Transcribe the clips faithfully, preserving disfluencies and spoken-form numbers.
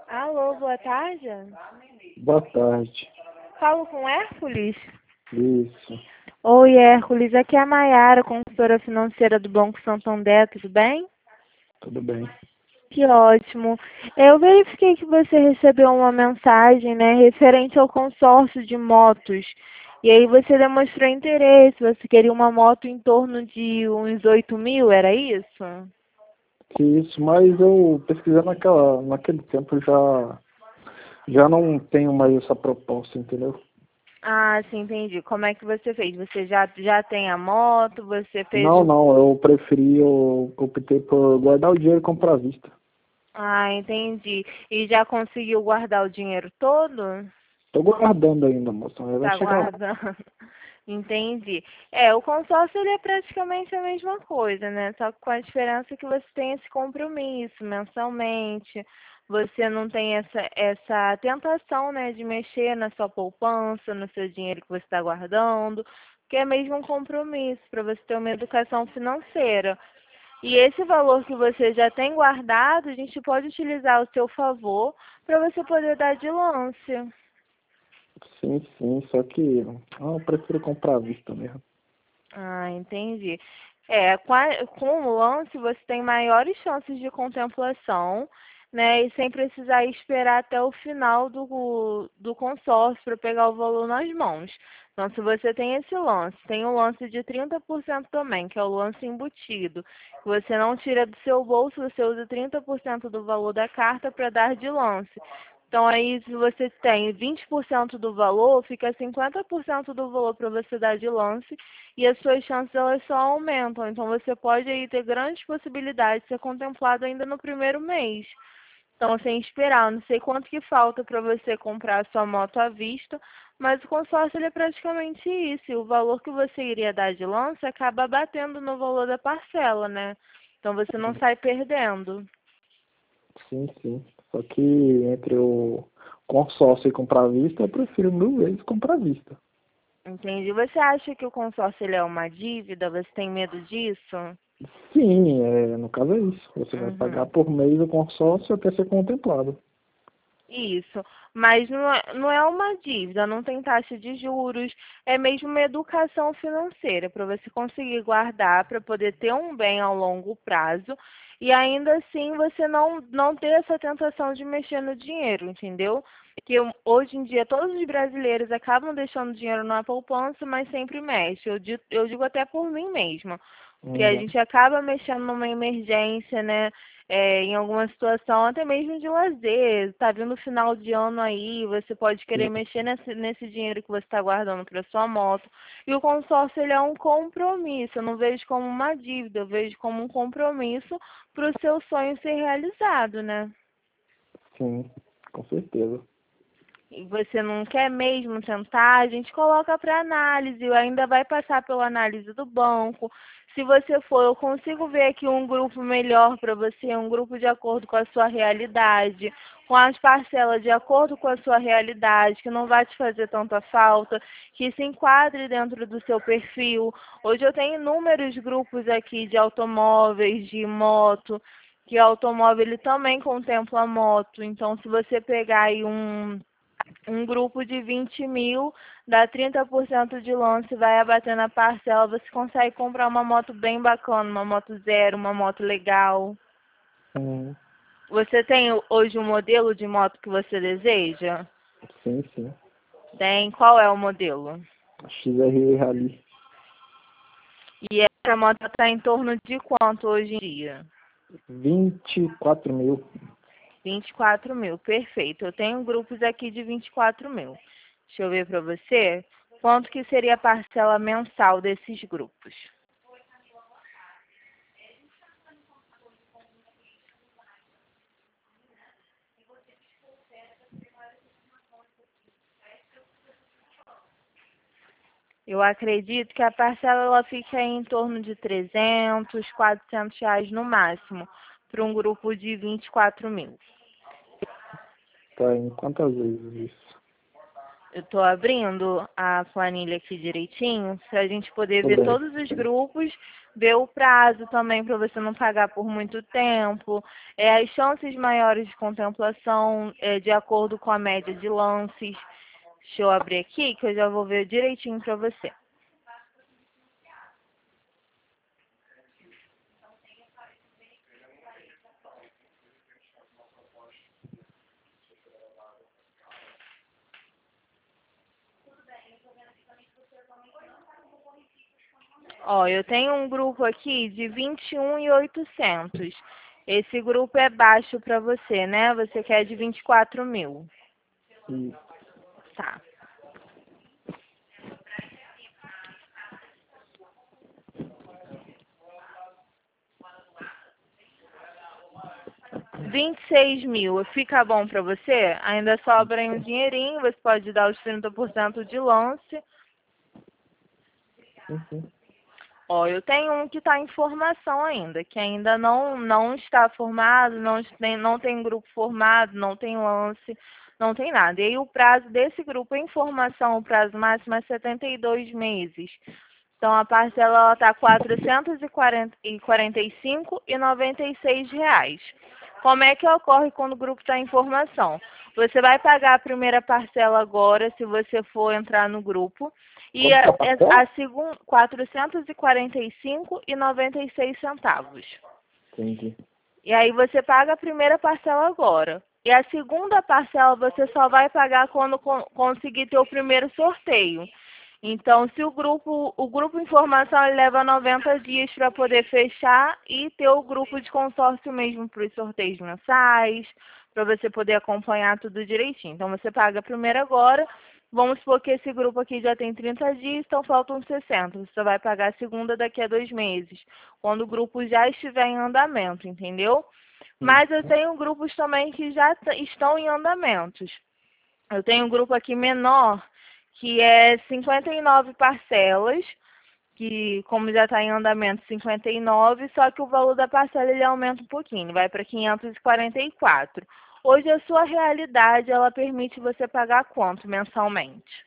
Alô, boa tarde. Boa tarde. Falo com Hércules? Isso. Oi, Hércules. Aqui é a Maiara, consultora financeira do Banco Santander, tudo bem? Tudo bem. Que ótimo. Eu verifiquei que você recebeu uma mensagem, né, referente ao consórcio de motos. E aí você demonstrou interesse, você queria uma moto em torno de uns oito mil, era isso? Isso, mas eu pesquisando naquela, naquele tempo já, já não tenho mais essa proposta, entendeu? Ah, sim, entendi. Como é que você fez? Você já, já tem a moto, você fez Não, o... não, eu preferi, eu optei por guardar o dinheiro e comprar à vista. Ah, entendi. E já conseguiu guardar o dinheiro todo? Tô guardando ainda, moça, mas vai Tá chegar lá. guardando. Entendi. É, o consórcio ele é praticamente a mesma coisa, né? Só que com a diferença que você tem esse compromisso mensalmente, você não tem essa, essa tentação, né, de mexer na sua poupança, no seu dinheiro que você está guardando, que é mesmo um compromisso para você ter uma educação financeira. E esse valor que você já tem guardado, a gente pode utilizar ao seu favor para você poder dar de lance. Sim, sim, só que ah, eu prefiro comprar à vista mesmo. Ah, entendi. É, com, a- com o lance você tem maiores chances de contemplação, né? E sem precisar esperar até o final do, do consórcio para pegar o valor nas mãos. Então, se você tem esse lance, tem o lance de trinta por cento também, que é o lance embutido, que você não tira do seu bolso, você usa trinta por cento do valor da carta para dar de lance. Então, aí, se você tem vinte por cento do valor, fica cinquenta por cento do valor para você dar de lance e as suas chances elas só aumentam. Então, você pode aí ter grandes possibilidades de ser contemplado ainda no primeiro mês. Então, sem esperar, não sei quanto que falta para você comprar a sua moto à vista, mas o consórcio ele é praticamente isso. E o valor que você iria dar de lance acaba batendo no valor da parcela, né? Então, você não sai perdendo. Sim, sim. Só que entre o consórcio e comprar à vista, eu prefiro mil vezes comprar à vista. Entendi. Você acha que o consórcio ele é uma dívida? Você tem medo disso? Sim, é, no caso é isso. Você vai pagar Uhum. por mês o consórcio até ser contemplado. Isso, mas não é, não é uma dívida, não tem taxa de juros, é mesmo uma educação financeira para você conseguir guardar, para poder ter um bem ao longo prazo e ainda assim você não, não ter essa tentação de mexer no dinheiro, entendeu? Que hoje em dia todos os brasileiros acabam deixando dinheiro na poupança, mas sempre mexe. Eu digo, eu digo até por mim mesma, que a Uhum. gente acaba mexendo numa emergência, né? É, em alguma situação, até mesmo de lazer, tá vindo o final de ano aí, você pode querer Sim, mexer nesse, nesse dinheiro que você está guardando para sua moto. E o consórcio, ele é um compromisso, eu não vejo como uma dívida, eu vejo como um compromisso para o seu sonho ser realizado, né? sim, com certeza. E você não quer mesmo tentar, a gente coloca para análise, ainda vai passar pela análise do banco. Se você for, eu consigo ver aqui um grupo melhor para você, um grupo de acordo com a sua realidade, com as parcelas de acordo com a sua realidade, que não vai te fazer tanta falta, que se enquadre dentro do seu perfil. Hoje eu tenho inúmeros grupos aqui de automóveis, de moto, que o automóvel ele também contempla a moto. Então, se você pegar aí um um grupo de vinte mil, dá trinta por cento de lance, vai abater na parcela, você consegue comprar uma moto bem bacana, uma moto zero, uma moto legal. Hum, Você tem hoje um modelo de moto que você deseja? sim, sim. Tem. Qual é o modelo? X R Rally. E essa moto está em torno de quanto hoje em dia? Vinte e quatro mil. vinte e quatro mil, perfeito. Eu tenho grupos aqui de vinte e quatro mil. Deixa eu ver para você. Quanto que seria a parcela mensal desses grupos? Eu acredito que a parcela ela fica aí em torno de trezentos, quatrocentos reais no máximo, para um grupo de vinte e quatro mil. Tá em quantas vezes isso? Eu estou abrindo a planilha aqui direitinho, para a gente poder Tudo ver bem. todos os grupos ver o prazo também para você não pagar por muito tempo, é, as chances maiores de contemplação é, de acordo com a média de lances. Deixa eu abrir aqui que eu já vou ver direitinho para você. Ó, eu tenho um grupo aqui de vinte e um mil e oitocentos. Esse grupo é baixo para você, né? Você quer de vinte e quatro mil. Isso. Tá. vinte e seis mil, fica bom para você? Ainda sobra aí um dinheirinho, você pode dar os trinta por cento de lance. Uhum. Ó, eu tenho um que está em formação ainda, que ainda não, não está formado, não tem, não tem grupo formado, não tem lance, não tem nada. E aí o prazo desse grupo em formação, o prazo máximo é setenta e dois meses. Então a parcela está quatrocentos e quarenta e cinco reais e noventa e seis reais. Como é que ocorre quando o grupo está em formação? Você vai pagar a primeira parcela agora, se você for entrar no grupo, e a, a segunda quatrocentos e quarenta e cinco reais e noventa e seis centavos. Entendi. E aí você paga a primeira parcela agora. E a segunda parcela você só vai pagar quando con conseguir ter o primeiro sorteio. Então, se o grupo, o grupo informação ele leva noventa dias para poder fechar e ter o grupo de consórcio mesmo para os sorteios mensais, para você poder acompanhar tudo direitinho. Então, você paga primeiro agora. Vamos supor que esse grupo aqui já tem trinta dias, então faltam sessenta. Você só vai pagar a segunda daqui a dois meses, quando o grupo já estiver em andamento, entendeu? Mas eu tenho grupos também que já estão em andamentos. Eu tenho um grupo aqui menor, que é cinquenta e nove parcelas, que como já está em andamento cinquenta e nove, só que o valor da parcela ele aumenta um pouquinho, vai para quinhentos e quarenta e quatro. Hoje a sua realidade, ela permite você pagar quanto mensalmente?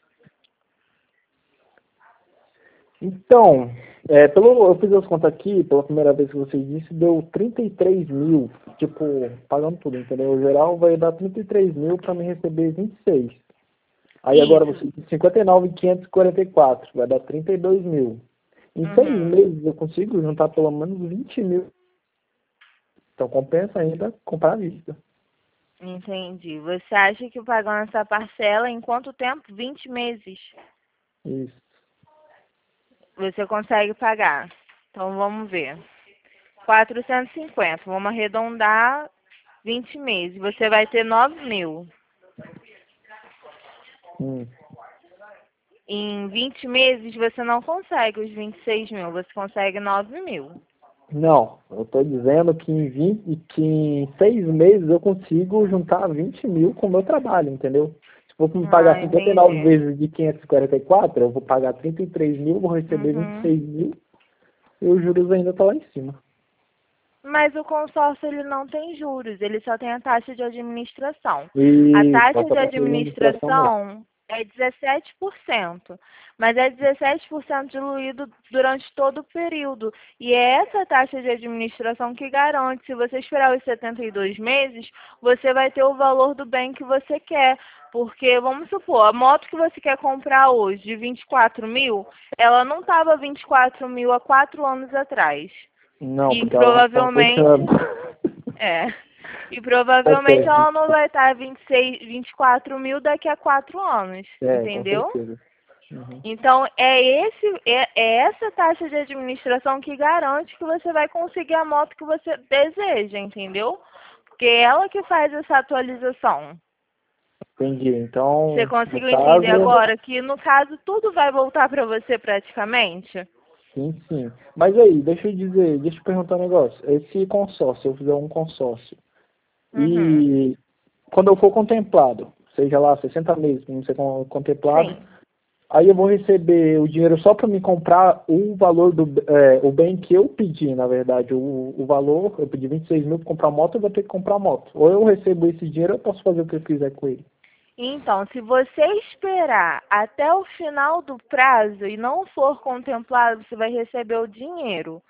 Então, é, pelo, eu fiz as contas aqui, pela primeira vez que você disse, deu trinta e três mil, tipo, pagando tudo, entendeu? O geral vai dar trinta e três mil para me receber vinte e seis. Aí Isso. agora você disse cinquenta e nove mil quinhentos e quarenta e quatro, vai dar trinta e dois mil. Em Uhum. seis meses eu consigo juntar pelo menos vinte mil. Então compensa ainda comprar à vista. Entendi. Você acha que pagando essa parcela em quanto tempo? vinte meses. Isso. Você consegue pagar. Então vamos ver. quatrocentos e cinquenta. Vamos arredondar vinte meses. Você vai ter nove mil. Hum. Em vinte meses você não consegue os vinte e seis mil. Você consegue nove mil. Não, eu estou dizendo que em, vinte, que em seis meses eu consigo juntar vinte mil com o meu trabalho, entendeu? Se for me pagar Ah, cinquenta e nove entendi. vezes de quinhentos e quarenta e quatro, eu vou pagar trinta e três mil, vou receber vinte e Uhum. seis mil e os juros ainda estão lá em cima. Mas o consórcio ele não tem juros, ele só tem a taxa de administração. A E taxa passa de para a administração mesmo. administração é dezessete por cento, mas é dezessete por cento diluído durante todo o período. E é essa taxa de administração que garante, se você esperar os setenta e dois meses, você vai ter o valor do bem que você quer. Porque, vamos supor, a moto que você quer comprar hoje, de vinte e quatro mil, ela não estava vinte e quatro mil há quatro anos atrás. Não, E porque ela não está provavelmente, fechando. é, e Com provavelmente ela certeza. não vai estar vinte e seis, vinte e quatro mil daqui a quatro anos, É, com entendeu? certeza. Uhum. Então, é, esse, é, é essa taxa de administração que garante que você vai conseguir a moto que você deseja, entendeu? Porque é ela que faz essa atualização. Entendi. Você Então, no conseguiu entender caso, agora que, no caso, tudo vai voltar para você praticamente? sim, sim. Mas aí, deixa eu dizer, deixa eu perguntar um negócio. Esse consórcio, eu fizer um consórcio, Uhum. e quando eu for contemplado, seja lá sessenta meses para ser con- contemplado, Sim. aí eu vou receber o dinheiro só para me comprar o valor do é, o bem que eu pedi, na verdade. O, o valor, eu pedi vinte e seis mil para comprar moto, eu vou ter que comprar moto. Ou eu recebo esse dinheiro, eu posso fazer o que eu quiser com ele. Então, se você esperar até o final do prazo e não for contemplado, você vai receber o dinheiro.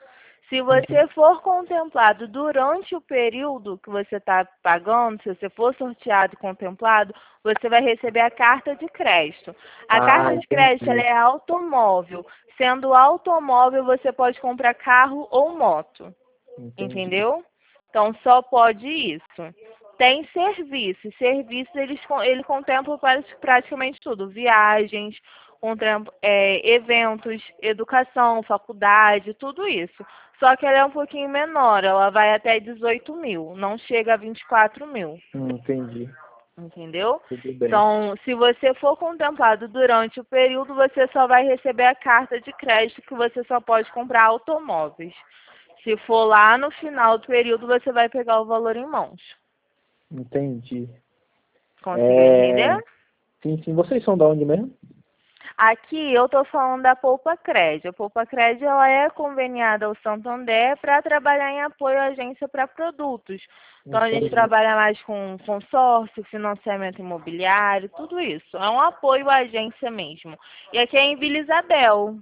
Se você for contemplado durante o período que você está pagando, se você for sorteado e contemplado, você vai receber a carta de crédito. A Ah, carta de crédito ela entendi. é automóvel. Sendo automóvel, você pode comprar carro ou moto. Entendi. Entendeu? Então, só pode isso. Tem serviço. Serviços, eles, ele contempla praticamente tudo. Viagens, contempla, é, eventos, educação, faculdade, tudo isso. Só que ela é um pouquinho menor. Ela vai até dezoito mil. Não chega a vinte e quatro mil. Hum, Entendi. Entendeu? Tudo bem. Então, se você for contemplado durante o período, você só vai receber a carta de crédito que você só pode comprar automóveis. Se for lá no final do período, você vai pegar o valor em mãos. Entendi. Conseguiu entender? É... Sim, sim. Vocês são da onde mesmo? Aqui eu estou falando da Poupa Cred. A Poupa Cred ela é conveniada ao Santander para trabalhar em apoio à agência para produtos. Então a gente Entendi. trabalha mais com consórcio, financiamento imobiliário, tudo isso. É um apoio à agência mesmo. E aqui é em Vila Isabel.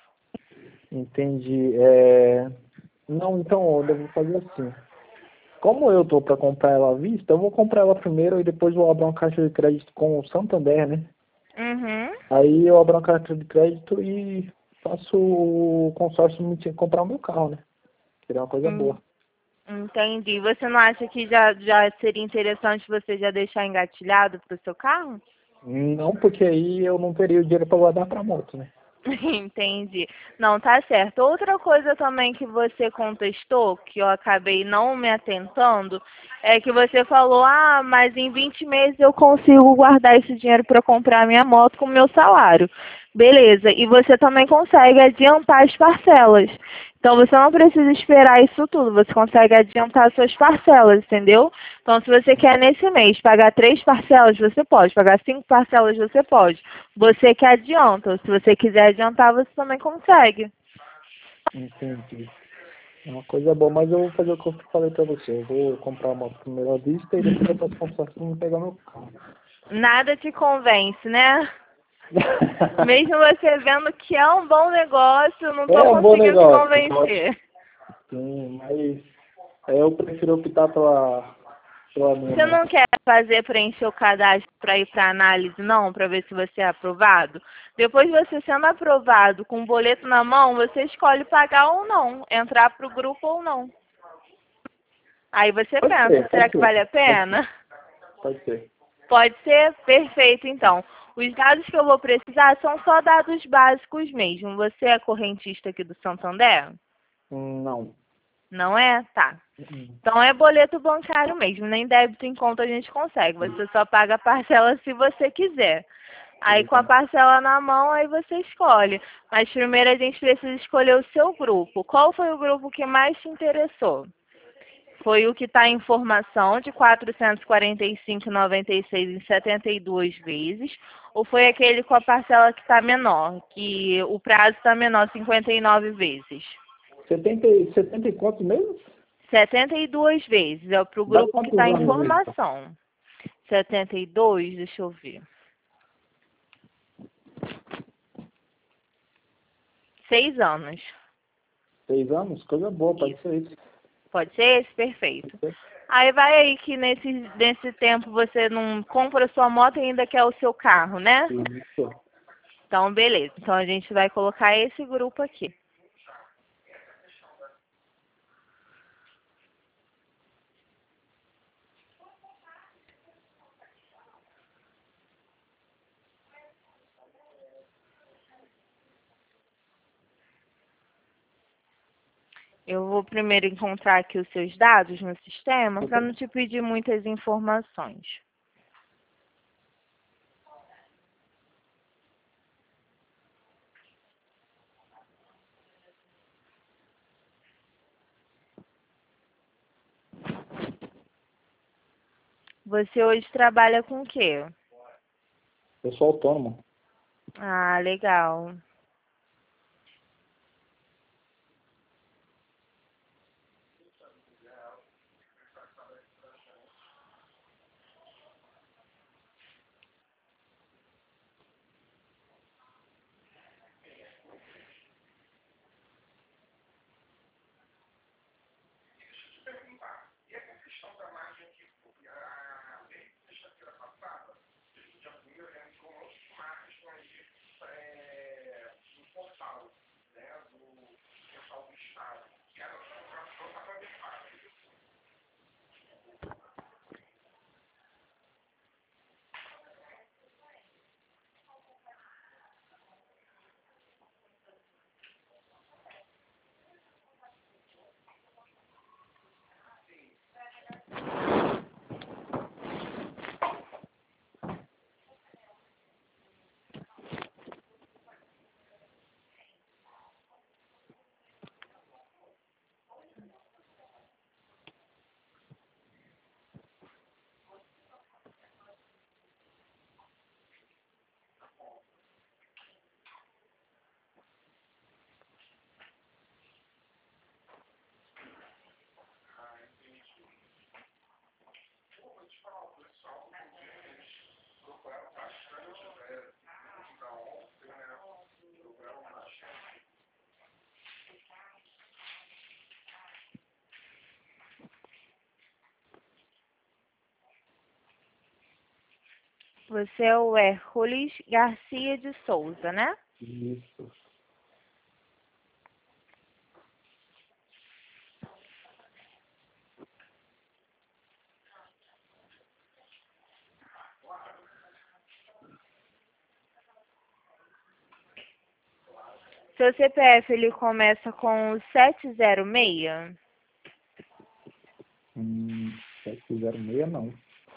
Entendi. É... Não, então eu devo fazer assim. Como eu tô para comprar ela à vista, eu vou comprar ela primeiro e depois vou abrir uma caixa de crédito com o Santander, né? Uhum. Aí eu abro uma caixa de crédito e faço o consórcio me comprar o meu carro, né? Seria uma coisa Hum, boa. Entendi. Você não acha que já, já seria interessante você já deixar engatilhado para o seu carro? Não, porque aí eu não teria o dinheiro para guardar para moto, né? Entendi. Não, tá certo. Outra coisa também que você contestou, que eu acabei não me atentando, é que você falou, ah, mas em vinte meses eu consigo guardar esse dinheiro para comprar a minha moto com o meu salário. Beleza. E você também consegue adiantar as parcelas. Então você não precisa esperar isso tudo, você consegue adiantar suas parcelas, entendeu? Então se você quer nesse mês pagar três parcelas, você pode, pagar cinco parcelas, você pode. Você que adianta, se você quiser adiantar, você também consegue. Entendi. É uma coisa boa, mas eu vou fazer o que eu falei para você. Eu vou comprar uma moto primeiro à vista e depois eu faço consórcio para pegar meu carro. Nada te convence, né? Mesmo você vendo que é um bom negócio, não estou É um bom conseguindo te negócio, pode. convencer. Sim, mas é, eu prefiro optar pela, pela minha Você não moto. quer fazer preencher o cadastro para ir para análise, não, para ver se você é aprovado? Depois de você sendo aprovado com o boleto na mão, você escolhe pagar ou não, entrar para o grupo ou não. Aí você Pode pensa, ser, será pode que ser. vale a Pode ser. pena? Pode ser. Pode ser? Perfeito, então. Os dados que eu vou precisar são só dados básicos mesmo. Você é correntista aqui do Santander? Hum, Não. Não é? Tá. Hum, Então é boleto bancário mesmo, nem débito em conta a gente consegue. Você só paga a parcela se você quiser. Aí Tudo com a bem. parcela na mão, aí você escolhe. Mas primeiro a gente precisa escolher o seu grupo. Qual foi o grupo que mais te interessou? Foi o que está em formação de quatrocentos e quarenta e cinco vírgula noventa e seis em setenta e duas vezes? Ou foi aquele com a parcela que está menor, que o prazo está menor, cinquenta e nove vezes? setenta, e- setenta e quantos mesmo? setenta e duas vezes, é para o Dá grupo que quantos está em anos isso? formação. setenta e dois, deixa eu ver. Seis anos. Seis anos? Coisa boa, pode Isso. ser isso. Pode ser esse? Pode Perfeito. ser. Aí vai aí que nesse, nesse tempo você não compra sua moto e ainda quer o seu carro, né? Isso. Então, beleza. Então, a gente vai colocar esse grupo aqui. Eu vou primeiro encontrar aqui os seus dados no sistema para não te pedir muitas informações. Você hoje trabalha com o quê? Eu sou autônomo. Ah, legal. Você é o Hércules Garcia de Souza, né? Isso. Seu C P F, ele começa com sete zero seis? Hum, sete zero seis não.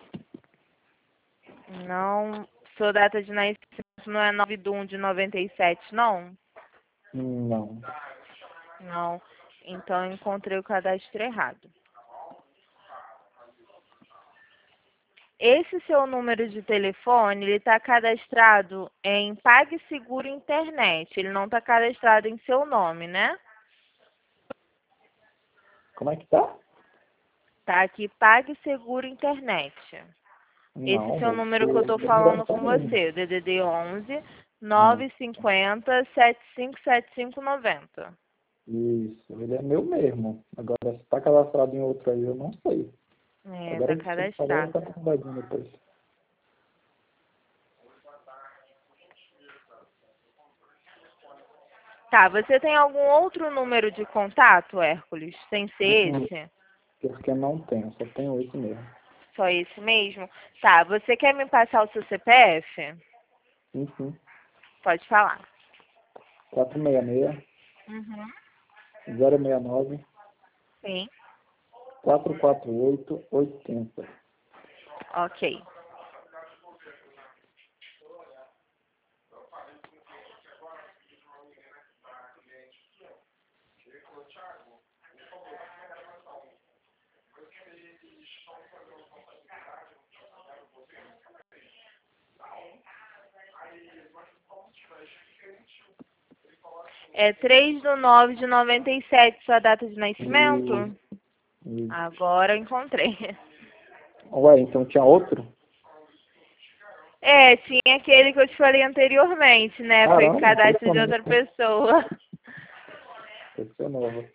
Não. Sua data de nascimento não é nove de um de noventa e sete, não? Não. Não. Então, eu encontrei o cadastro errado. Esse seu número de telefone, ele está cadastrado em PagSeguro Internet. Ele não está cadastrado em seu nome, né? Como é que tá? Tá aqui PagSeguro Internet. Esse Não, seu mas número que eu o estou número é falando só com mesmo. você, D D D onze Hum, nove cinco zero sete cinco sete cinco nove zero. Isso, ele é meu mesmo. Agora, se tá cadastrado em outro aí, eu não sei. É, Agora tá que você falou, eu cadastrado. quero uma olhadinha depois. Tá, você tem algum outro número de contato, Hércules? Sem ser Uhum. esse? Porque não tenho, só tenho esse mesmo. Só esse mesmo? Tá, você quer me passar o seu C P F? Sim, sim. Pode falar. quatro seis seis, Uhum. zero seis nove, Sim. quatro quatro oito, oito zero. Ok. É três de nove de noventa e sete, sua data de nascimento? Isso, isso. Agora eu encontrei. Ué, então tinha outro? É, tinha aquele que eu te falei anteriormente, né? Foi Caramba, cadastro de impressionante. outra pessoa. Esse é novo.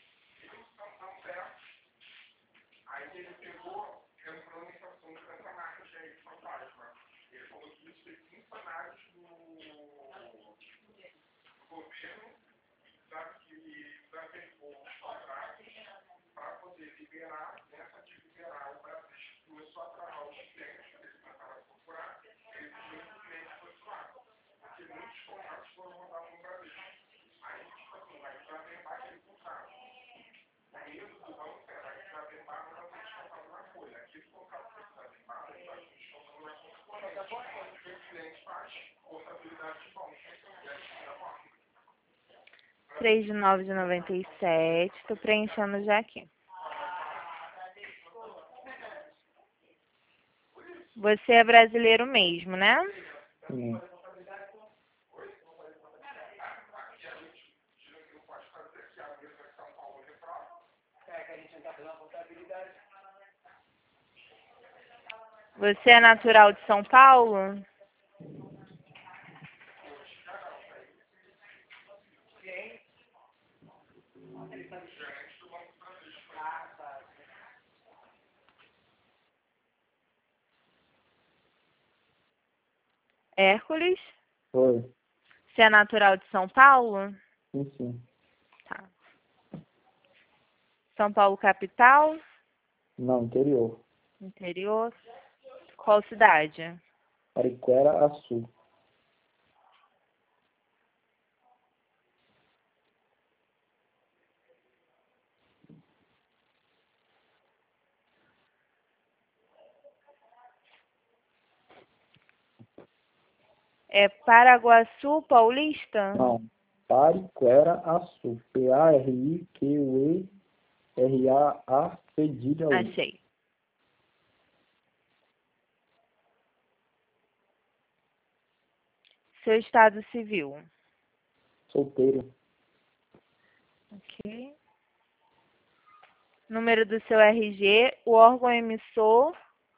três de nove de noventa e sete. Tô preenchendo já aqui. Você é brasileiro mesmo, né? Sim. Você é natural de São Paulo? Hércules? Foi. Você é natural de São Paulo? Sim, sim. Tá. São Paulo capital? Não, interior. Interior? Qual cidade? Ariquera, Açu. É Paraguaçu Paulista? Não. Pariquera, Açu. P A R I Q U E R A A cedilha U. Achei. Seu estado civil? Solteiro. Ok. Número do seu R G, o órgão emissor,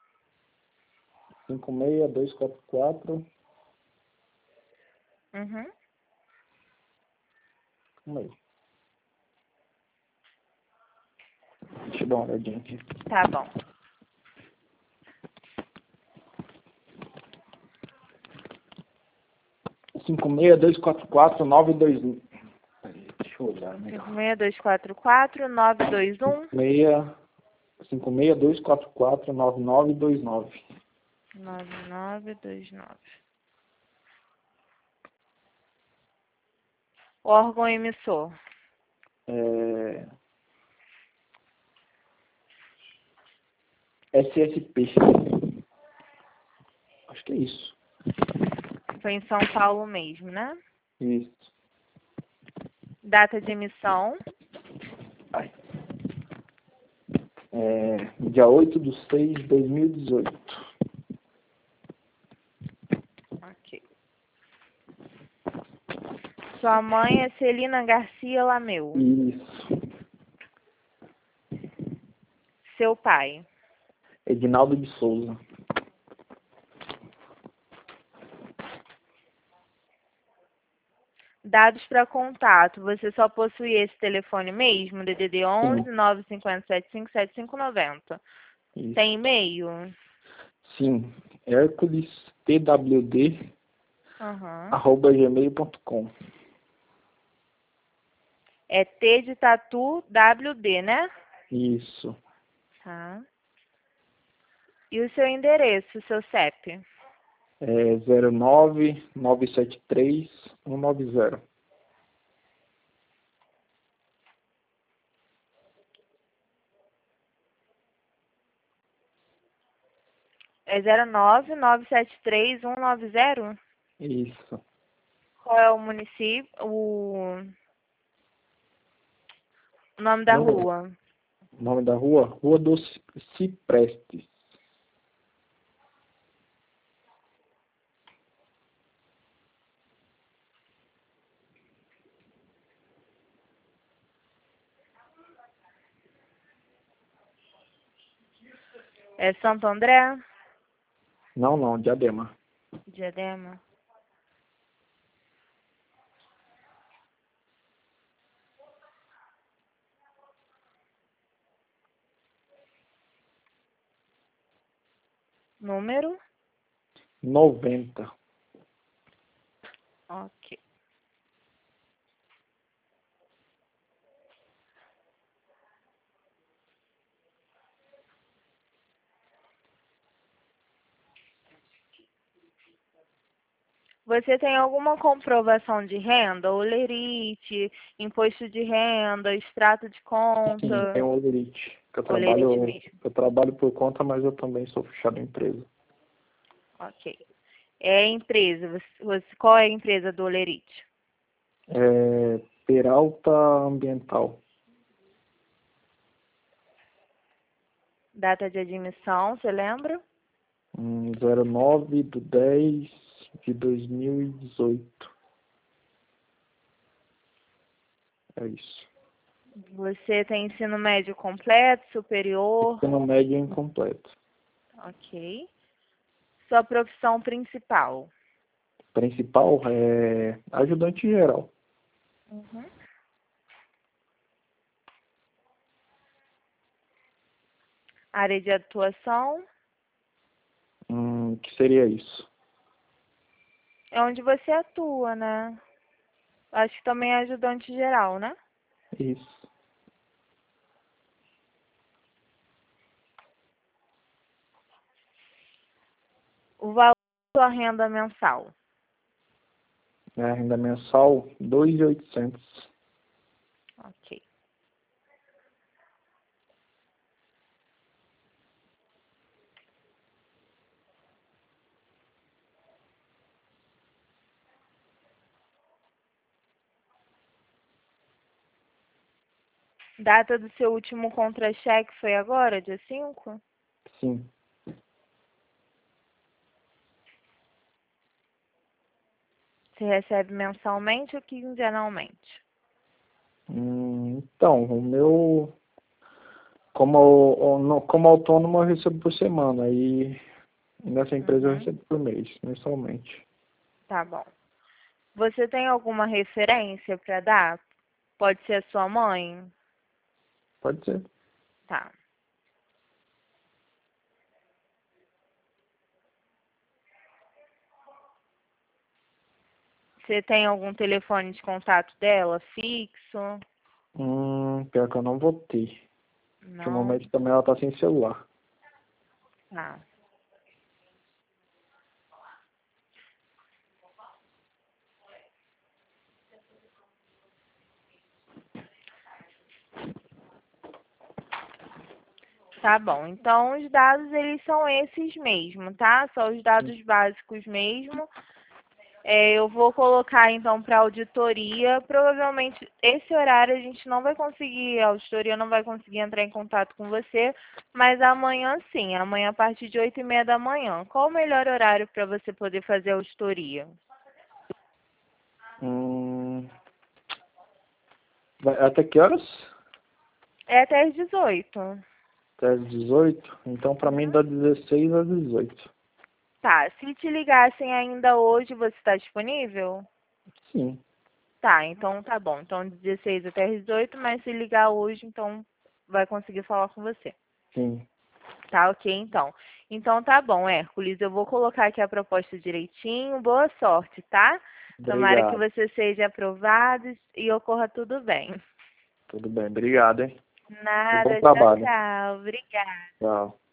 cinco seis dois quatro quatro. uhum, Calma aí. Deixa eu dar uma olhadinha aqui. tá bom. cinco seis dois quatro quatro nove dois um. Deixa eu olhar, né? cinco seis dois quatro quatro nove dois um. cinco seis dois quatro quatro nove nove dois nove. nove nove dois nove. Órgão emissor. É... S S P. Acho que é isso. Foi em São Paulo mesmo, né? Isso. Data de emissão. Ai. É... Dia oito de seis de dois mil e dezoito. Ok. Sua mãe é Celina Garcia Lameu. Isso. Seu pai. Edinaldo de Souza. Dados para contato. Você só possui esse telefone mesmo? D D D onze nove cinco sete cinco sete cinco nove zero. Isso. Tem e-mail? Sim. Hércules T W D Uhum. arroba gmail ponto com. É T de Tatu W D, né? Isso. Tá. E o seu endereço, o seu C E P? É zero nove nove sete três um nove zero. É zero nove nove sete três um nove zero? Isso. Qual é o município? O nome da No, rua? nome da rua? Rua dos Ciprestes. É Santo André? Não, não, Diadema. Diadema? Número? noventa. Ok. Você tem alguma comprovação de renda? Olerite, imposto de renda, extrato de Sim, tem conta? o Olerite. Que eu Olerite trabalho, mesmo. eu trabalho por conta, mas eu também sou fechado em empresa. Ok. É empresa. Você, você- qual é a empresa do Olerite? É Peralta Ambiental. Data de admissão, você lembra? Hum, zero nove do dez de dois mil e dezoito. É isso. Você tem ensino médio completo, superior? Ensino médio incompleto. Ok. Sua profissão principal? Principal é ajudante geral. Uhum. Área de atuação? Hum, que seria isso? É onde você atua, né? Acho que também é ajudante geral, né? Isso. O valor da sua renda mensal? É a renda mensal, dois mil e oitocentos. Ok. Data do seu último contra-cheque foi agora, dia cinco? Sim. Você recebe mensalmente ou quinzenalmente? Hum, então, o meu... Como, o- no- como autônomo eu recebo por semana. E nessa empresa eu Uhum. recebo por mês, mensalmente. Tá bom. Você tem alguma referência para dar? Pode ser a sua mãe? Pode ser. Tá. Você tem algum telefone de contato dela, fixo? Hum, pior que eu não vou ter. Não. Ultimamente também ela tá sem celular. Tá. Tá bom, então os dados eles são esses mesmo, tá? São os dados básicos mesmo. É, eu vou colocar então para auditoria. Provavelmente esse horário a gente não vai conseguir, a auditoria não vai conseguir entrar em contato com você, mas amanhã sim, amanhã a partir de oito e meia da manhã. Qual o melhor horário para você poder fazer a auditoria? Hum, vai- até que horas? É até às dezoito. Até às dezoito? Então pra mim Uhum. dá dezesseis às dezoito. Tá, se te ligassem ainda hoje, você está disponível? Sim, Tá, então tá bom. Então dezesseis até às dezoito, mas se ligar hoje, então vai conseguir falar com você. sim. Tá, ok, então. Então tá bom, Hércules. Eu vou colocar aqui a proposta direitinho. Boa sorte, tá? Tomara que Obrigado. você seja aprovado e ocorra tudo bem. Tudo bem, obrigado, hein? E bom Nada, tchau, trabalho. tchau. Obrigada. Tchau.